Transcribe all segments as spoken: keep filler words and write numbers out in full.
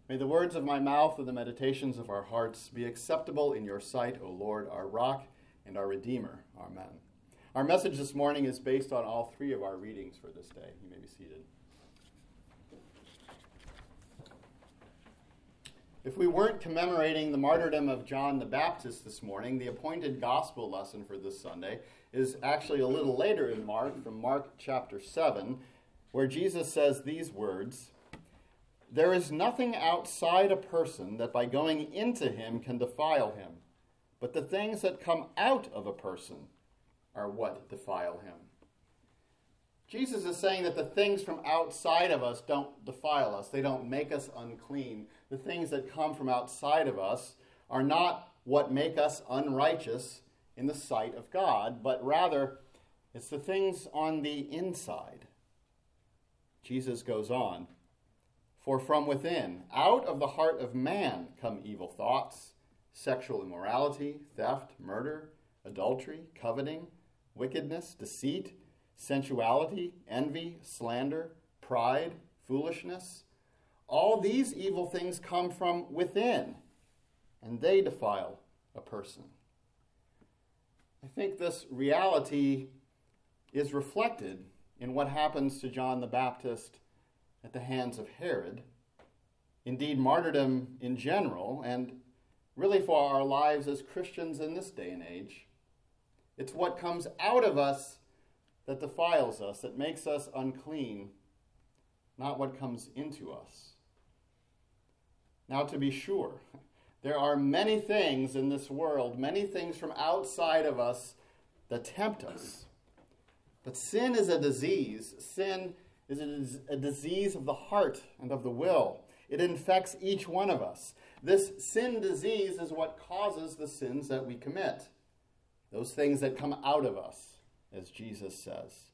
May the words of my mouth and the meditations of our hearts be acceptable in your sight, O Lord, our rock and our Redeemer. Amen. Our message this morning is based on all three of our readings for this day. You may be seated. If we weren't commemorating the martyrdom of John the Baptist this morning, the appointed gospel lesson for this Sunday is actually a little later in Mark, from Mark chapter seven, where Jesus says these words, "There is nothing outside a person that by going into him can defile him, but the things that come out of a person are what defile him." Jesus is saying that the things from outside of us don't defile us. They don't make us unclean. The things that come from outside of us are not what make us unrighteous in the sight of God, but rather it's the things on the inside. Jesus goes on, "For from within, out of the heart of man come evil thoughts, sexual immorality, theft, murder, adultery, coveting, wickedness, deceit, sensuality, envy, slander, pride, foolishness. All these evil things come from within, and they defile a person." I think this reality is reflected in what happens to John the Baptist at the hands of Herod. Indeed, martyrdom in general, and really for our lives as Christians in this day and age, it's what comes out of us that defiles us, that makes us unclean, not what comes into us. Now, to be sure, there are many things in this world, many things from outside of us that tempt us. But sin is a disease. Sin is a disease of the heart and of the will. It infects each one of us. This sin disease is what causes the sins that we commit, those things that come out of us, as Jesus says.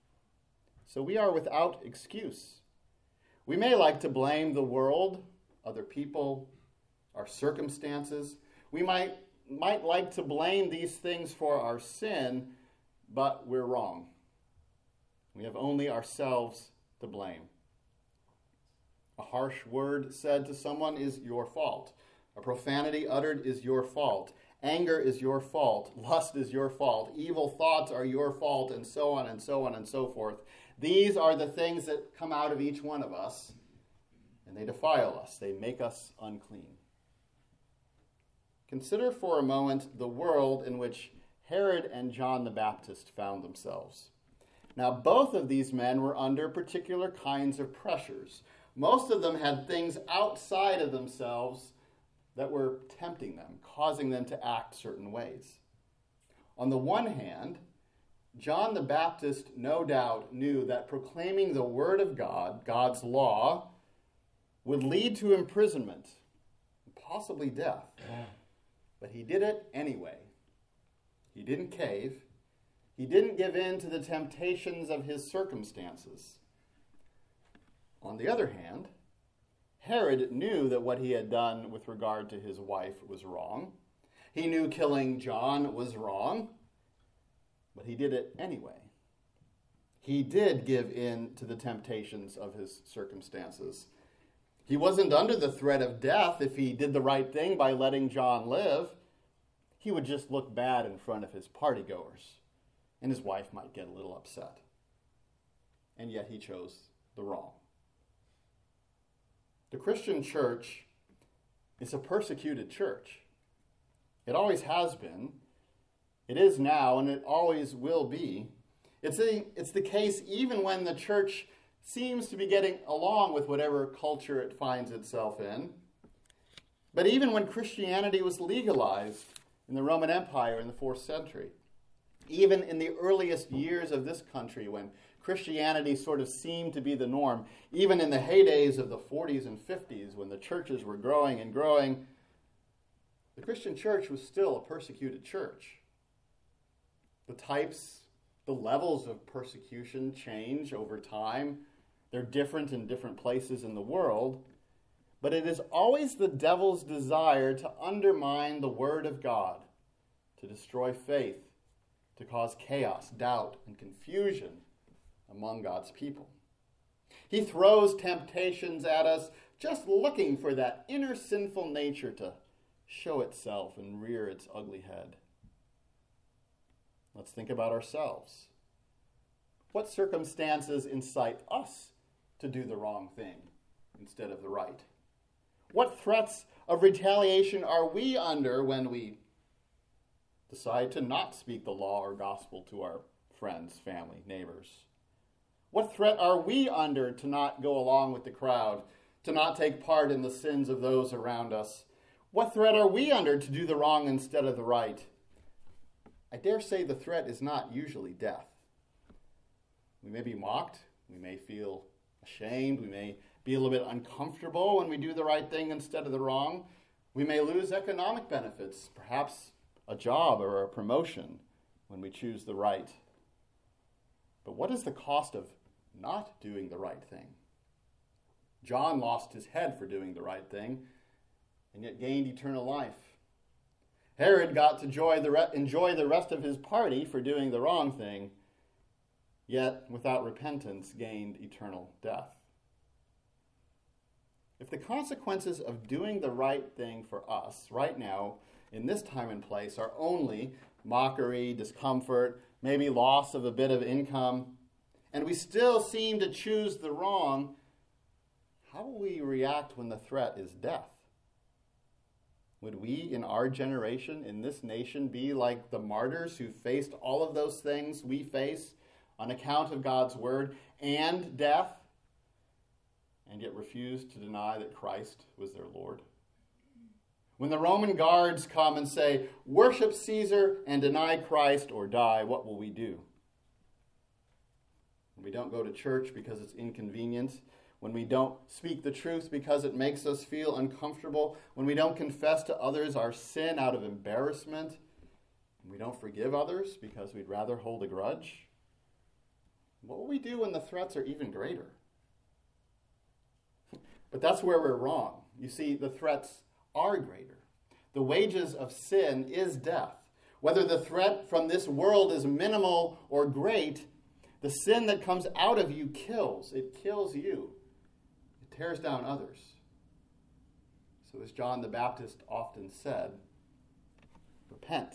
So we are without excuse. We may like to blame the world, other people, our circumstances. We might, might like to blame these things for our sin, but we're wrong. We have only ourselves to blame. A harsh word said to someone is your fault. A profanity uttered is your fault. Anger is your fault. Lust is your fault. Evil thoughts are your fault, and so on and so on and so forth. These are the things that come out of each one of us, and they defile us. They make us unclean. Consider for a moment the world in which Herod and John the Baptist found themselves. Now, both of these men were under particular kinds of pressures. Most of them had things outside of themselves that were tempting them, causing them to act certain ways. On the one hand, John the Baptist no doubt knew that proclaiming the word of God, God's law, would lead to imprisonment, possibly death. But he did it anyway. He didn't cave. He didn't give in to the temptations of his circumstances. On the other hand, Herod knew that what he had done with regard to his wife was wrong. He knew killing John was wrong, but he did it anyway. He did give in to the temptations of his circumstances. He wasn't under the threat of death if he did the right thing by letting John live. He would just look bad in front of his partygoers, and his wife might get a little upset. And yet he chose the wrong. The Christian church is a persecuted church. It always has been. It is now, and it always will be. It's, a, it's the case even when the church seems to be getting along with whatever culture it finds itself in. But even when Christianity was legalized in the Roman Empire in the fourth century, even in the earliest years of this country when Christianity sort of seemed to be the norm, even in the heydays of the forties and fifties when the churches were growing and growing, the Christian church was still a persecuted church. The types, the levels of persecution change over time. They're different in different places in the world, but it is always the devil's desire to undermine the word of God, to destroy faith, to cause chaos, doubt, and confusion among God's people. He throws temptations at us just looking for that inner sinful nature to show itself and rear its ugly head. Let's think about ourselves. What circumstances incite us to do the wrong thing instead of the right? What threats of retaliation are we under when we decide to not speak the law or gospel to our friends, family, neighbors? What threat are we under to not go along with the crowd, to not take part in the sins of those around us? What threat are we under to do the wrong instead of the right? I dare say the threat is not usually death. We may be mocked, we may feel ashamed, we may be a little bit uncomfortable when we do the right thing instead of the wrong. We may lose economic benefits, perhaps a job or a promotion when we choose the right. But what is the cost of not doing the right thing? John lost his head for doing the right thing and yet gained eternal life. Herod got to enjoy the, re- enjoy the rest of his party for doing the wrong thing, yet without repentance gained eternal death. If the consequences of doing the right thing for us right now, in this time and place, are only mockery, discomfort, maybe loss of a bit of income, and we still seem to choose the wrong, how will we react when the threat is death? Would we, in our generation, in this nation, be like the martyrs who faced all of those things we face on account of God's word and death, and yet refused to deny that Christ was their Lord? When the Roman guards come and say, "Worship Caesar and deny Christ or die," what will we do? When we don't go to church because it's inconvenient, when we don't speak the truth because it makes us feel uncomfortable, when we don't confess to others our sin out of embarrassment, when we don't forgive others because we'd rather hold a grudge, what will we do when the threats are even greater? But that's where we're wrong. You see, the threats are greater. The wages of sin is death. Whether the threat from this world is minimal or great, the sin that comes out of you kills. It kills you. It tears down others. So as John the Baptist often said, repent.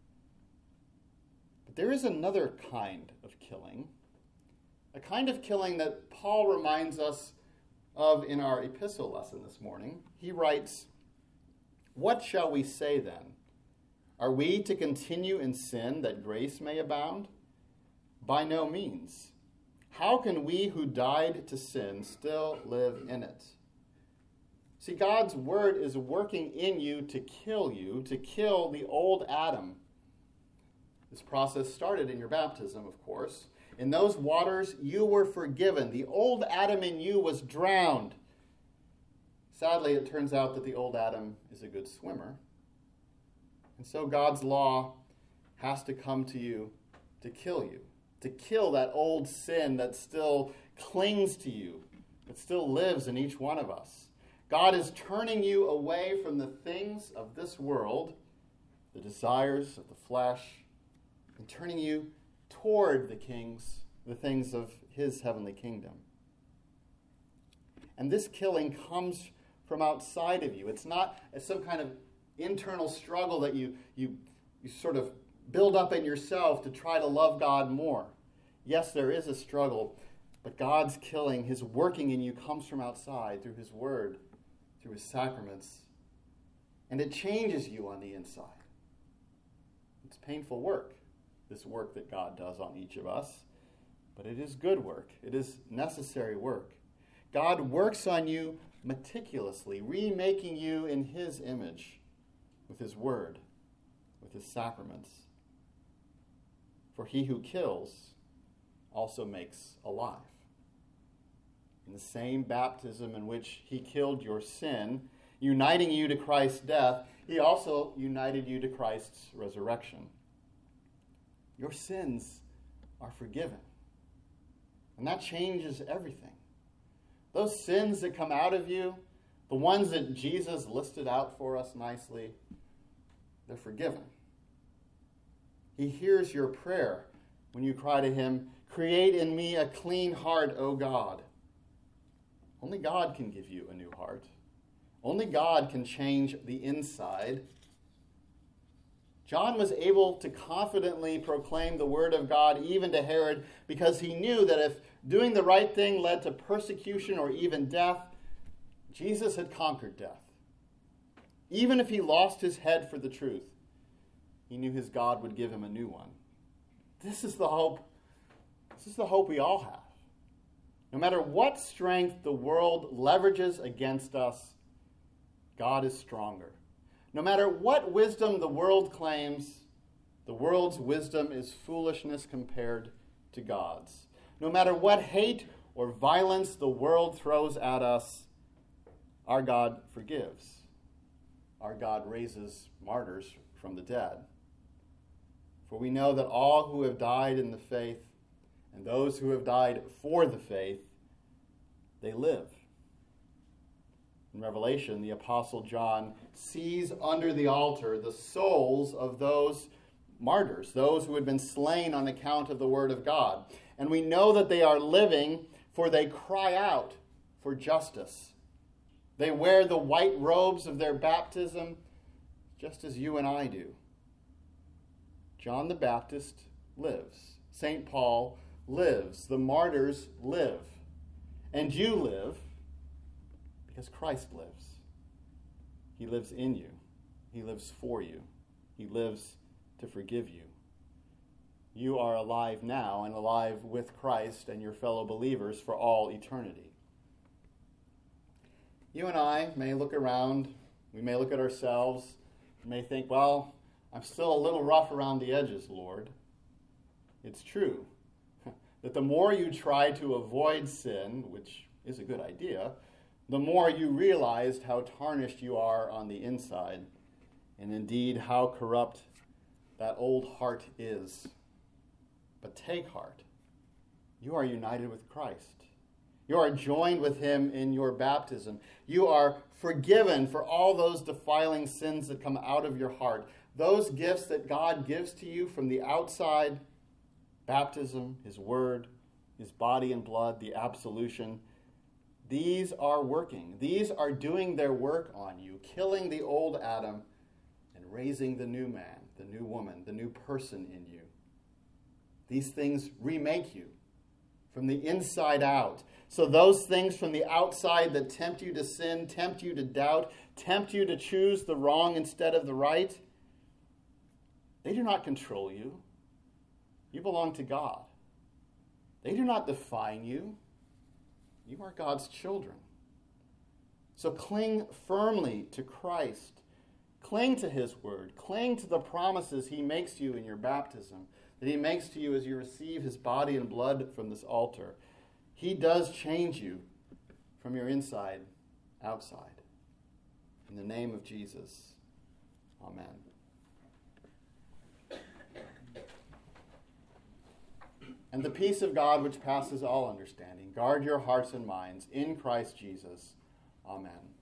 But there is another kind of killing, a kind of killing that Paul reminds us of in our epistle lesson this morning. He writes, "What shall we say then? Are we to continue in sin that grace may abound? By no means. How can we who died to sin still live in it?" See, God's word is working in you to kill you, to kill the old Adam. This process started in your baptism, of course. In those waters, you were forgiven. The old Adam in you was drowned. Sadly, it turns out that the old Adam is a good swimmer. And so God's law has to come to you to kill you, to kill that old sin that still clings to you, that still lives in each one of us. God is turning you away from the things of this world, the desires of the flesh, and turning you toward the kings, the things of his heavenly kingdom. And this killing comes from outside of you. It's not as some kind of internal struggle that you, you, you sort of build up in yourself to try to love God more. Yes, there is a struggle, but God's killing, his working in you, comes from outside through his word, through his sacraments, and it changes you on the inside. It's painful work, this work that God does on each of us, but it is good work. It is necessary work. God works on you meticulously, remaking you in his image with his word, with his sacraments. For he who kills also makes alive. In the same baptism in which he killed your sin, uniting you to Christ's death, he also united you to Christ's resurrection. Your sins are forgiven. And that changes everything. Those sins that come out of you, the ones that Jesus listed out for us nicely, they're forgiven. He hears your prayer when you cry to him, "Create in me a clean heart, O God." Only God can give you a new heart. Only God can change the inside. John was able to confidently proclaim the word of God even to Herod because he knew that if doing the right thing led to persecution or even death, Jesus had conquered death. Even if he lost his head for the truth, he knew his God would give him a new one. This is the hope. This is the hope we all have. No matter what strength the world leverages against us, God is stronger. No matter what wisdom the world claims, the world's wisdom is foolishness compared to God's. No matter what hate or violence the world throws at us, our God forgives. Our God raises martyrs from the dead. For we know that all who have died in the faith and those who have died for the faith, they live. In Revelation, the Apostle John sees under the altar the souls of those martyrs, those who had been slain on account of the word of God. And we know that they are living, for they cry out for justice. They wear the white robes of their baptism, just as you and I do. John the Baptist lives. Saint Paul lives. The martyrs live. And you live because Christ lives. He lives in you. He lives for you. He lives to forgive you. You are alive now and alive with Christ and your fellow believers for all eternity. You and I may look around, we may look at ourselves, we may think, well, I'm still a little rough around the edges, Lord. It's true that the more you try to avoid sin, which is a good idea, the more you realize how tarnished you are on the inside, and indeed how corrupt that old heart is. But take heart. You are united with Christ. You are joined with him in your baptism. You are forgiven for all those defiling sins that come out of your heart. Those gifts that God gives to you from the outside, baptism, his word, his body and blood, the absolution, these are working. These are doing their work on you, killing the old Adam and raising the new man, the new woman, the new person in you. These things remake you from the inside out. So those things from the outside that tempt you to sin, tempt you to doubt, tempt you to choose the wrong instead of the right, they do not control you. You belong to God. They do not define you. You are God's children. So cling firmly to Christ. Cling to his word. Cling to the promises he makes to you in your baptism, that he makes to you as you receive his body and blood from this altar. He does change you from your inside outside. In the name of Jesus, amen. And the peace of God, which passes all understanding, guard your hearts and minds in Christ Jesus. Amen.